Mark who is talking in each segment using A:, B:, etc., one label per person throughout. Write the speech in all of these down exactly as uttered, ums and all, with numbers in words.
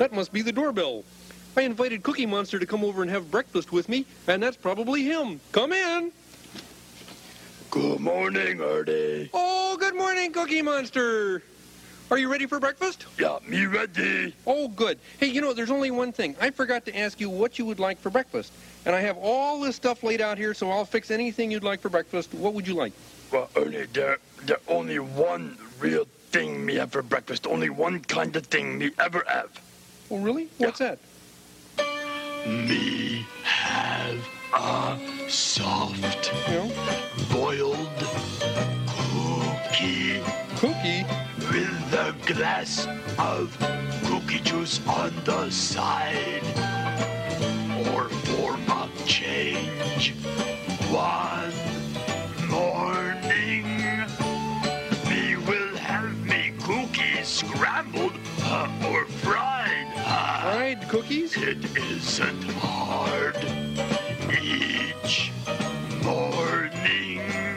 A: That must be the doorbell. I invited Cookie Monster to come over and have breakfast with me, and that's probably him. Come in.
B: Good morning, Ernie.
A: Oh, good morning, Cookie Monster. Are you ready for breakfast?
B: Yeah, me ready.
A: Oh, good. Hey, you know, there's only one thing. I forgot to ask you what you would like for breakfast. And I have all this stuff laid out here, so I'll fix anything you'd like for breakfast. What would you like?
B: Well, Ernie, there, there only one real thing me have for breakfast. Only one kind of thing me ever have.
A: Oh, really? What's
B: Yeah.
A: that?
B: Me have a soft
A: You know,
B: boiled cookie
A: cookie.
B: with a glass of cookie juice on the side. Or for a change, one morning, me will have me cookies scrambled uh, or fried. Uh,
A: Fried cookies?
B: It isn't hard. Each morning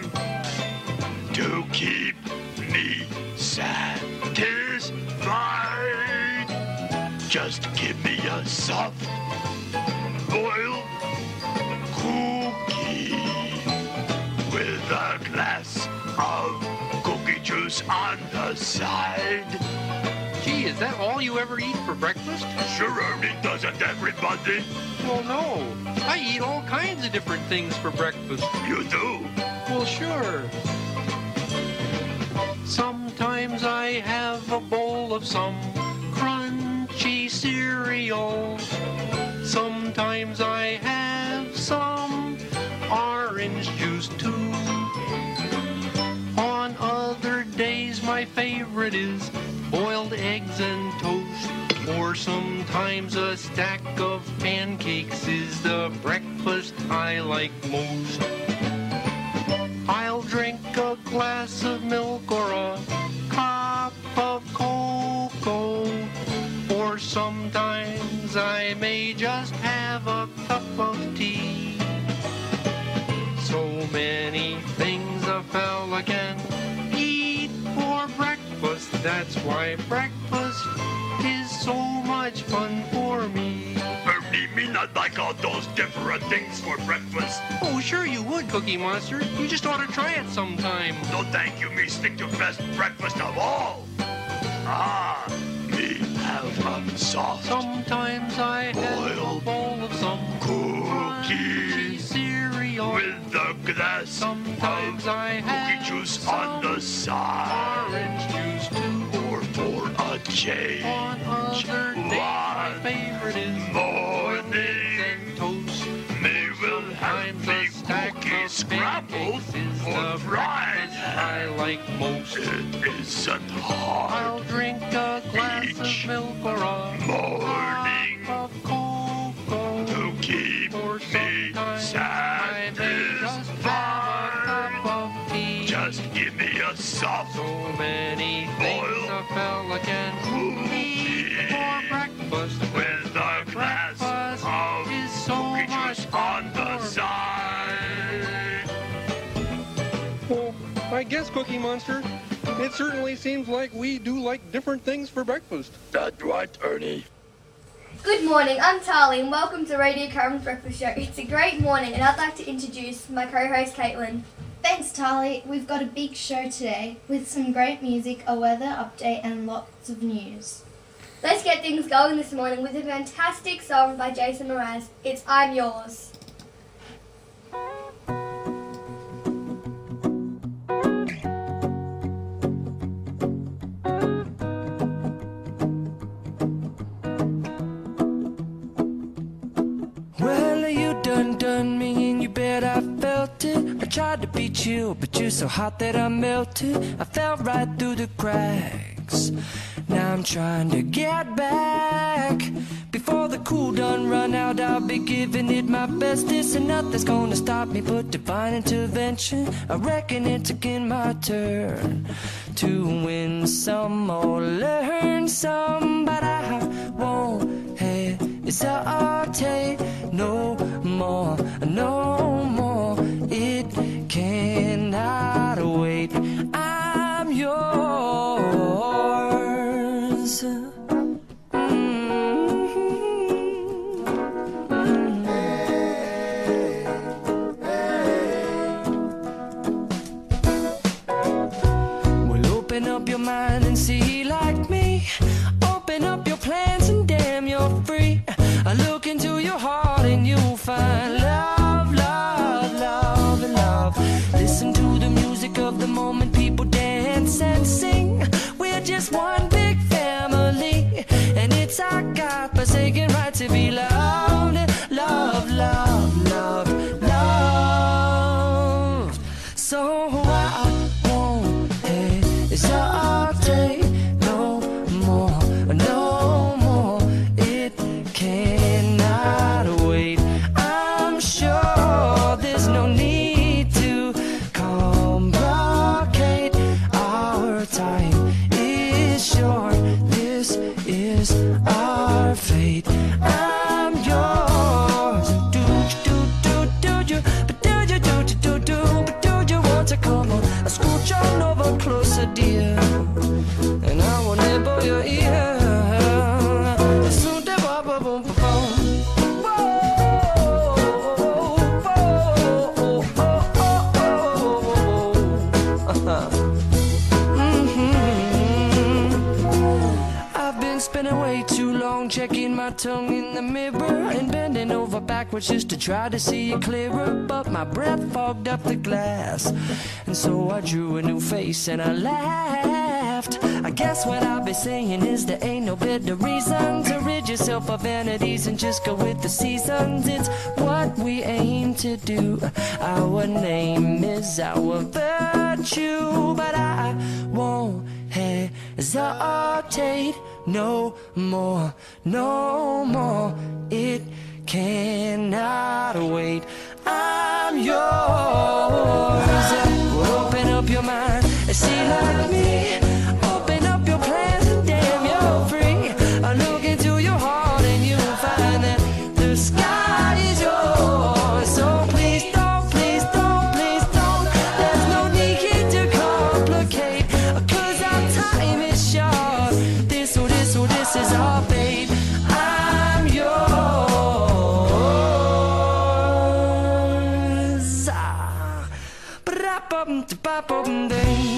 B: to keep me satisfied. Just give me a soft boiled cookie with a glass of cookie juice on the side.
A: Gee, is that all you ever eat for breakfast?
B: Sure, Ernie, doesn't everybody?
A: Well, no. I eat all kinds of different things for breakfast.
B: You do?
A: Well, sure. Sometimes I have a bowl of some crunchy cereal. Sometimes I have some orange juice too. On other days my favorite is boiled eggs and toast. Or sometimes a stack of pancakes is the breakfast I like most. I'll drink a glass of milk or a cup of cocoa. Or sometimes I may just have a cup of tea. So many things a fella can eat for breakfast. That's why breakfast is so much fun for me.
B: Ernie, me not like all those different things for breakfast.
A: Oh, sure you would, Cookie Monster. You just ought to try it sometime.
B: No thank you, me stick to best breakfast of all. Ah, me have a soft
A: Sometimes I have a
B: boiled
A: bowl of some crunchy
B: cookie
A: cereal.
B: with a glass
A: Sometimes
B: of
A: I
B: cookie
A: have
B: juice on the side.
A: orange juice too.
B: Or for a change,
A: On other days, my
B: one
A: favorite is boiled eggs
B: morning,
A: and toast.
B: me will have
A: Sometimes
B: me
A: a stack
B: cookies
A: of
B: scrambled
A: pancakes is
B: or
A: the
B: fried.
A: breakfast I like most.
B: It isn't
A: I'll
B: hard.
A: drink a glass
B: Each
A: of milk or a
B: morning
A: cup of cocoa.
B: to keep
A: Or
B: me
A: sometimes I may just have a
B: satisfied.
A: cup of tea.
B: Just give me a soft
A: So many things
B: boiled
A: a fella can eat
B: cookie
A: for breakfast.
B: with a glass
A: Breakfast
B: of
A: is so
B: cookie
A: much
B: juice
A: fun
B: on the
A: for me.
B: side.
A: Well, I guess, Cookie Monster, it certainly seems like we do like different things for breakfast.
B: That's right, Ernie.
C: Good morning, I'm Tali and welcome to Radio Current's Breakfast Show. It's a great morning and I'd like to introduce my co-host Caitlin.
D: Thanks, Tali. We've got a big show today with some great music, a weather update, and lots of news.
C: Let's get things going this morning with a fantastic song by Jason Mraz. It's I'm Yours.
E: Well, you done done me and you bet I felt it. I tried to beat you, but you're so hot that I melted. I fell right through the cracks. Now I'm trying to get back. Before the cool done run out, I'll be giving it my bestest. And nothing's gonna stop me but divine intervention. I reckon it's again my turn to win some or learn some. But I won't hesitate no more, no more. It cannot wait. I'm yours. Mm-hmm. up your mind and see like me. Open up your plans and damn, you're free. I look into your heart and you'll find love, love, love, and love. Listen to the music of the moment, people dance and sing. We're just one big family, and it's our God-forsaken right to be loved. Love, love, love, love. So I won't hesitate no more, no more. It cannot wait. I'm sure there's no need to complicate. Our time is short. This is our fate. I'm yours. Do do do do do, but do you do do do do, but do you want to come on? I scooch on over closer, dear, and I will nibble your ear. Soon to ba ba boom ba boom. I've been spending way too long checking my tongue in the mirror and bending over backwards just to try to see it clearer, but my breath fogged up the glass, and so I drew a new face and I laughed. I guess what I'll be saying is there ain't no better reason to rid yourself of vanities and just go with the seasons. It's what we aim to do. Our name is our virtue, but I won't hesitate no more, no more. It cannot wait. I'm yours. Well, open up your mind and see like me. Open up your plans and damn, you're free. I look into your heart and you'll find that the sky is yours. So please don't, please don't, please don't. There's no need here to complicate, 'cause our time is short. This, oh, this, oh, this is our fate. I'm yours. Ah. Ba-da-bum-da-ba-bum-ding.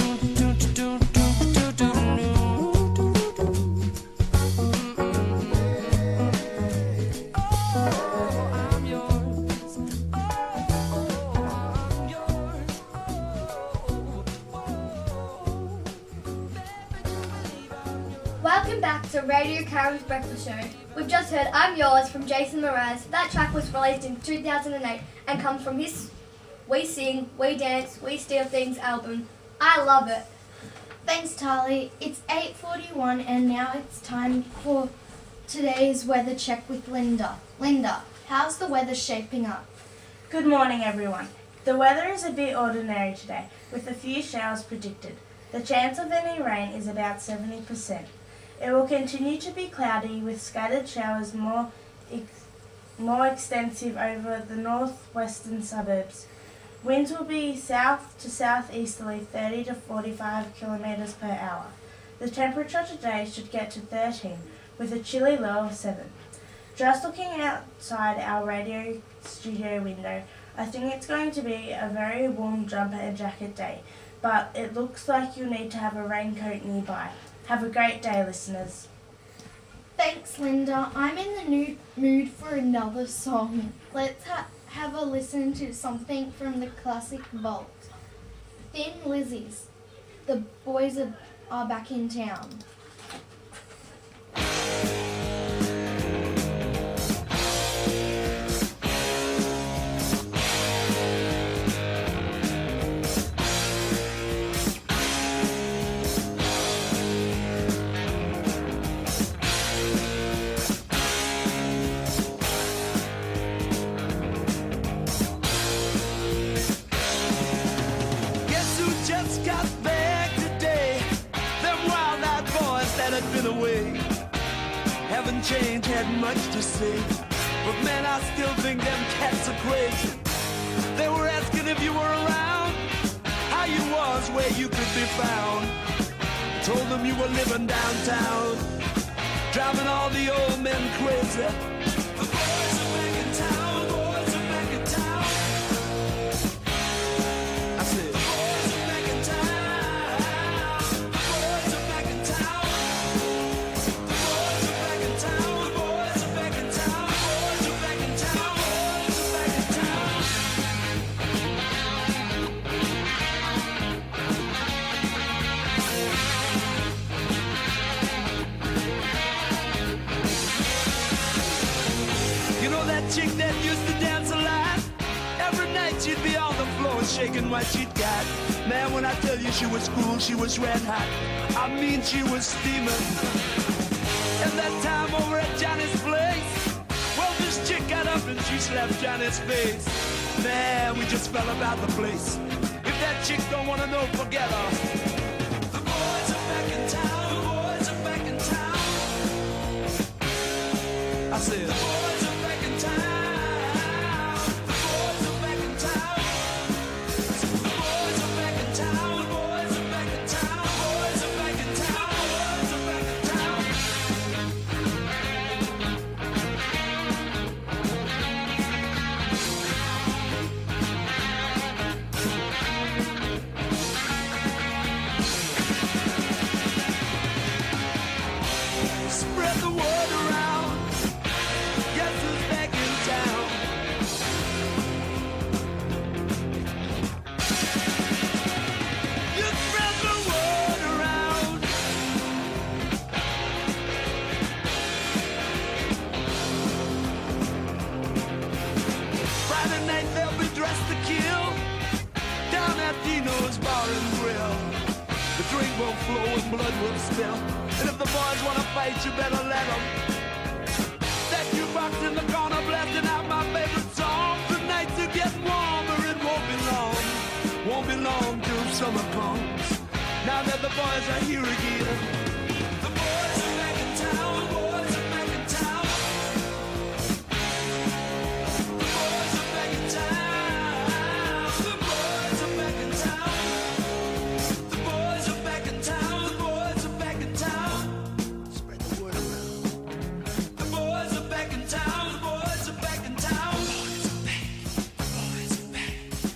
C: Welcome back to Radio Karen's Breakfast Show. We've just heard I'm Yours from Jason Mraz. That track was released in two thousand eight and comes from his We Sing, We Dance, We Steal Things album. I love it.
D: Thanks, Tali. It's eight forty-one and now it's time for today's weather check with Linda. Linda, how's the weather shaping up?
F: Good morning, everyone. The weather is a bit ordinary today, with a few showers predicted. The chance of any rain is about seventy percent. It will continue to be cloudy, with scattered showers more ex- more extensive over the northwestern suburbs. Winds will be south to southeasterly thirty to forty-five kilometres per hour. The temperature today should get to thirteen, with a chilly low of seven. Just looking outside our radio studio window, I think it's going to be a very warm jumper and jacket day, but it looks like you'll need to have a raincoat nearby. Have a great day, listeners.
D: Thanks, Linda. I'm in the new mood for another song. Let's ha- have a listen to something from the classic Vault. Thin Lizzy's. The boys are, are back in town.
G: Been away, haven't changed, had much to say, but man, I still think them cats are crazy. They were asking if you were around, how you was, where you could be found. Told them you were living downtown, driving all the old men crazy. The boys are back in town, boys are back in town. I said, boys are back in town. shaking what she'd got. Man, when I tell you she was cool, she was red hot. I mean, she was steaming. And that time over at Johnny's place, well, this chick got up and she slapped Johnny's face. Man, we just fell about the place. If that chick don't wanna know, forget her. The boys are back in town. The boys are back in town. I said, the boys are back in town. The boys are back in town. The boys are back in town. The boys are back in town. The boys are back in town. The boys are back in town. Spread the word around. Guess who's back in town? You spread the word around. Friday night they'll be dressed to kill down at Dino's Bar and Grill. The drink will flow and blood will spill. And if the boys wanna fight, you better let them. That jukebox in the corner blasting out my favorite song. The nights are getting warmer, it won't be long. Won't be long till summer comes. Now that the boys are here again. The boys are back in town. The boys are back in town. The boys are back in town. The boys are back in town. The boys are back in town. The boys are back in town. Spread the word around. The boys are back in town. The boys are back in town. The boys are back. The boys are back.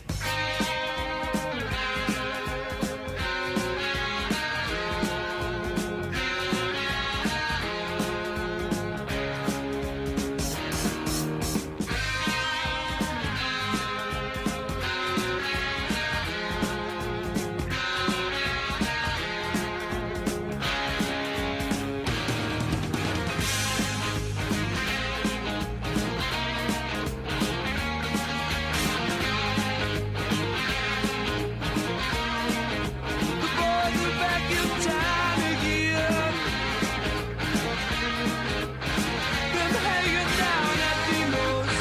G: The boys are back in town again. Been hanging down at Dino's.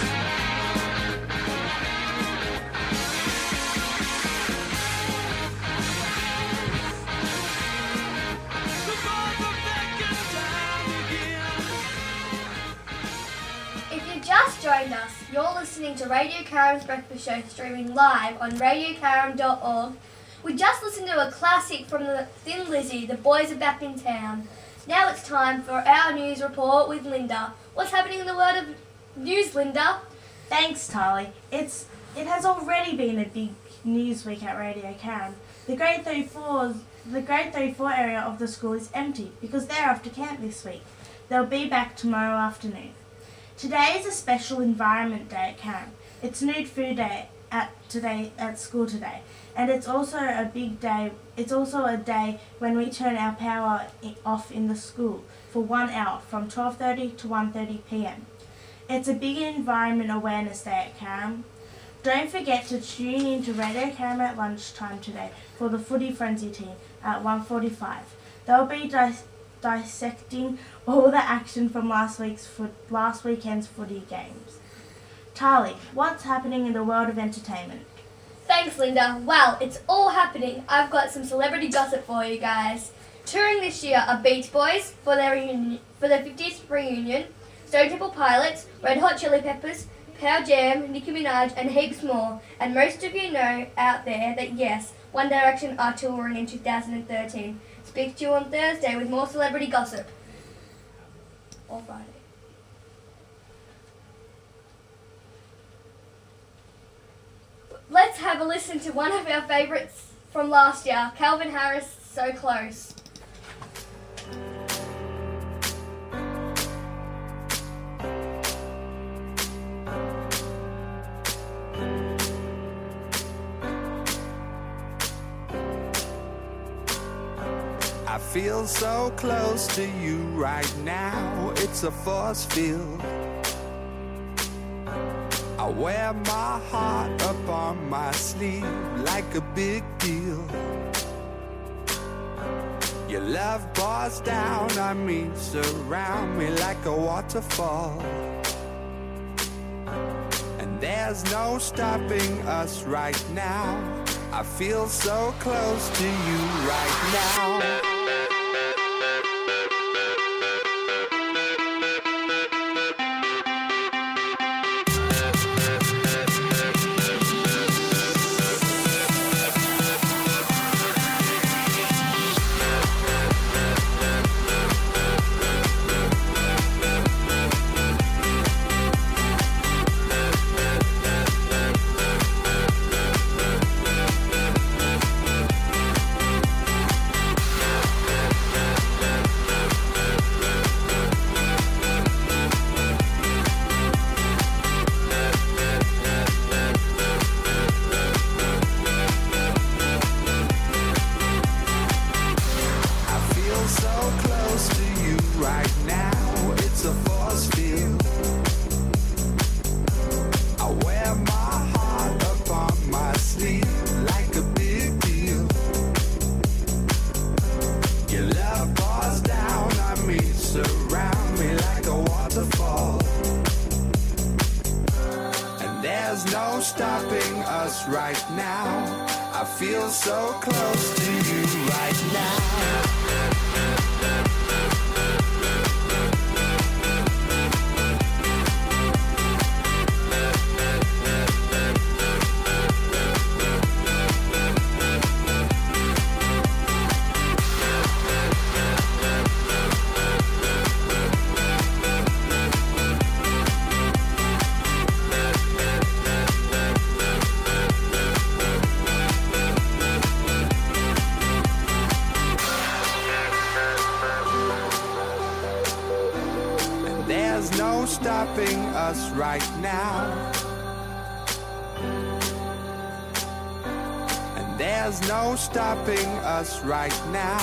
G: The boys are back in town again.
C: If you just joined us, you're listening to Radio Karam's Breakfast Show streaming live on radio karam dot org. We just listened to a classic from the Thin Lizzy, The Boys Are Back in Town. Now it's time for our news report with Linda. What's happening in the world of news, Linda?
F: Thanks, Tali. It's it has already been a big news week at Radio Karam. The grade thirty-four the grade thirty-four area of the school is empty because they're off to camp this week. They'll be back tomorrow afternoon. Today is a special environment day at Karam. It's Nude Food Day at today at school today, and it's also a big day. It's also a day when we turn our power i- off in the school for one hour from twelve thirty to one thirty p m. It's a big environment awareness day at Karam. Don't forget to tune in to Radio Karam at lunchtime today for the Footy Frenzy team at one forty-five. They'll be dis- dissecting all the action from last week's foot- last weekend's footy games. Tali, what's happening in the world of entertainment?
C: Thanks, Linda. Well, it's all happening. I've got some celebrity gossip for you guys. Touring this year are Beach Boys for their reunion, for their fiftieth reunion, Stone Temple Pilots, Red Hot Chili Peppers, Pearl Jam, Nicki Minaj, and heaps more. And most of you know out there that yes, One Direction are touring in two thousand thirteen. Speak to you on Thursday with more celebrity gossip. Or Friday. Let's have a listen to one of our favourites from last year, Calvin Harris, So Close.
H: I feel so close to you right now, it's a force field. I wear my heart up on my sleeve like a big deal. Your love pours down on me, surround me like a waterfall. And there's no stopping us right now. I feel so close to you right now. Right now, I feel so close to you right now. Stopping us right now, and there's no stopping us right now,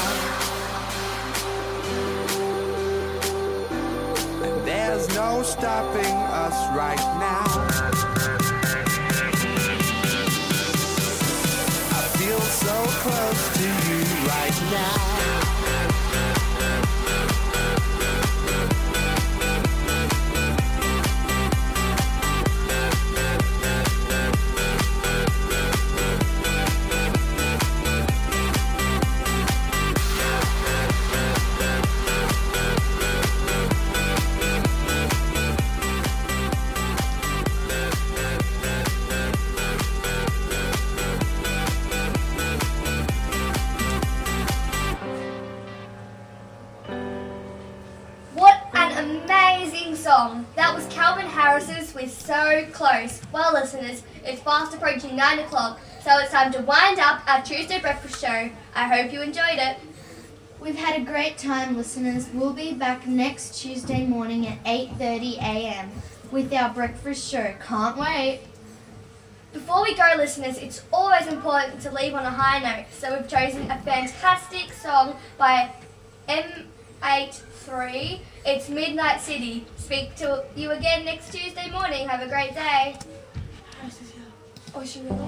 H: and there's no stopping us right now. I feel so close to you right now.
C: That was Calvin Harris's with So Close. Well, listeners, it's fast approaching nine o'clock, so it's time to wind up our Tuesday breakfast show. I hope you enjoyed it.
D: We've had a great time, listeners. We'll be back next Tuesday morning at eight thirty a.m. with our breakfast show. Can't wait.
C: Before we go, listeners, it's always important to leave on a high note, so we've chosen a fantastic song by M eighty-three. It's Midnight City. Speak to you again next Tuesday morning. Have a great day. Oh, she really?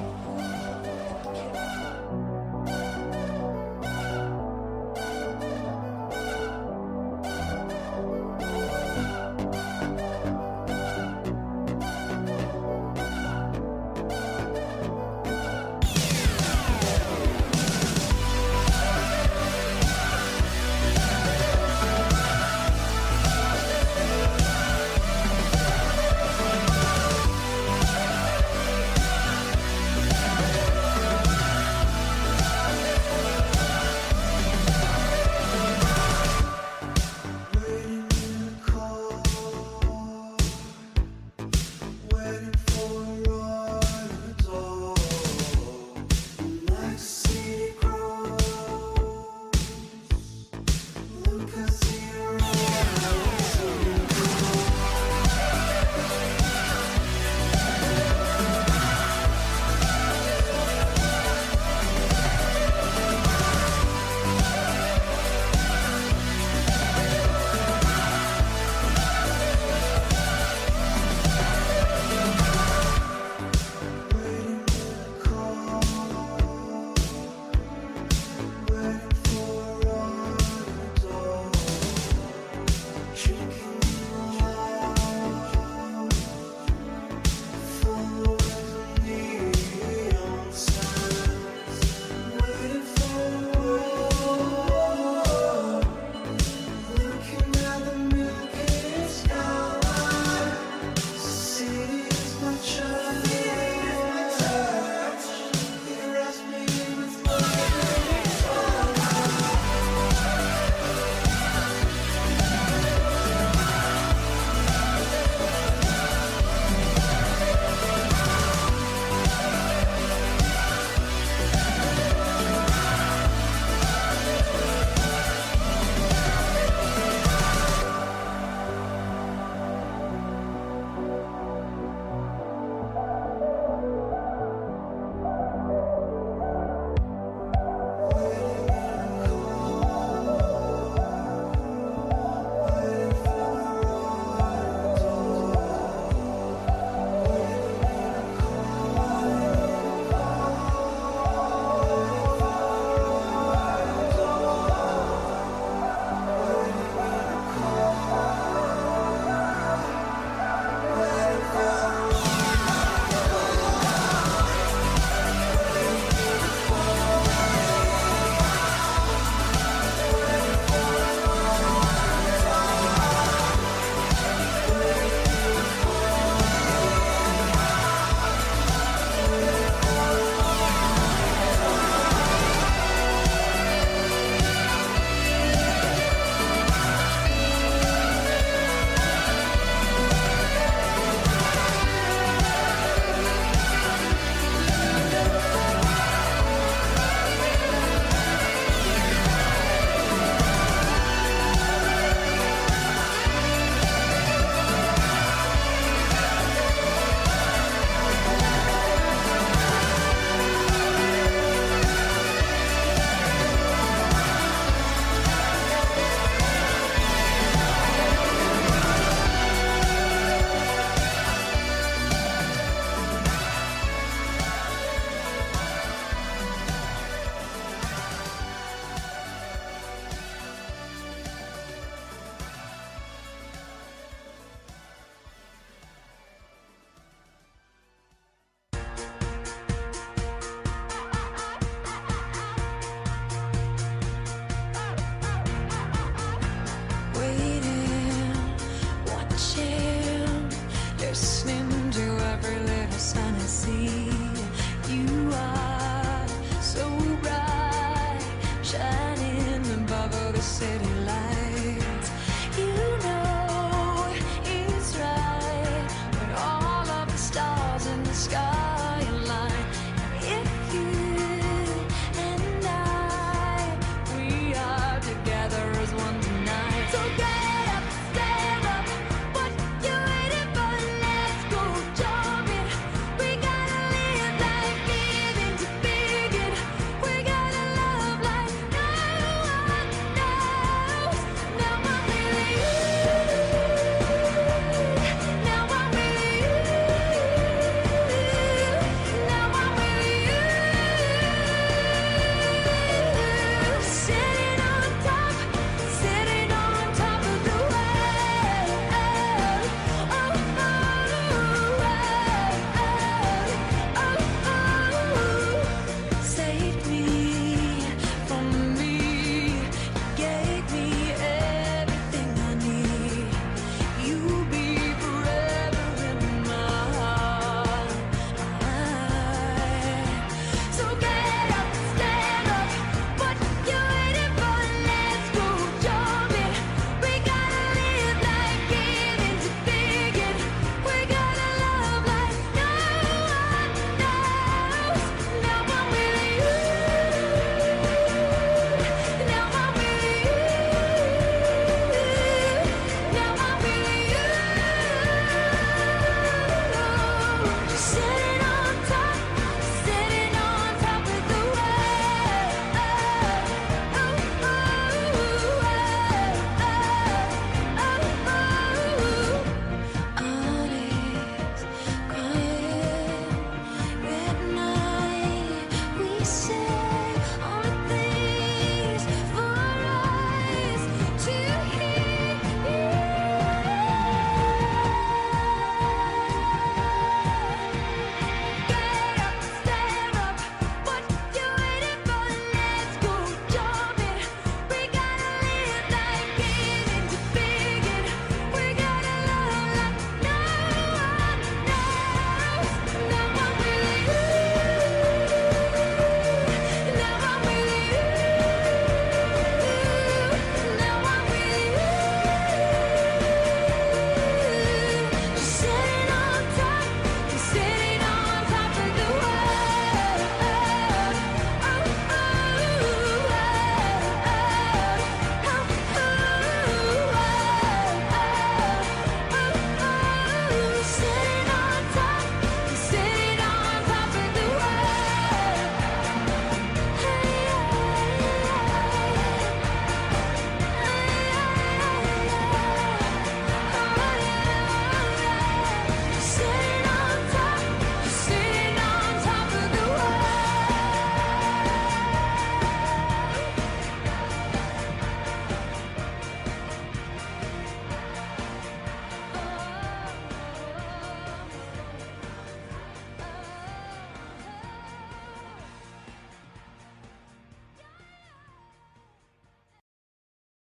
E: the city lights.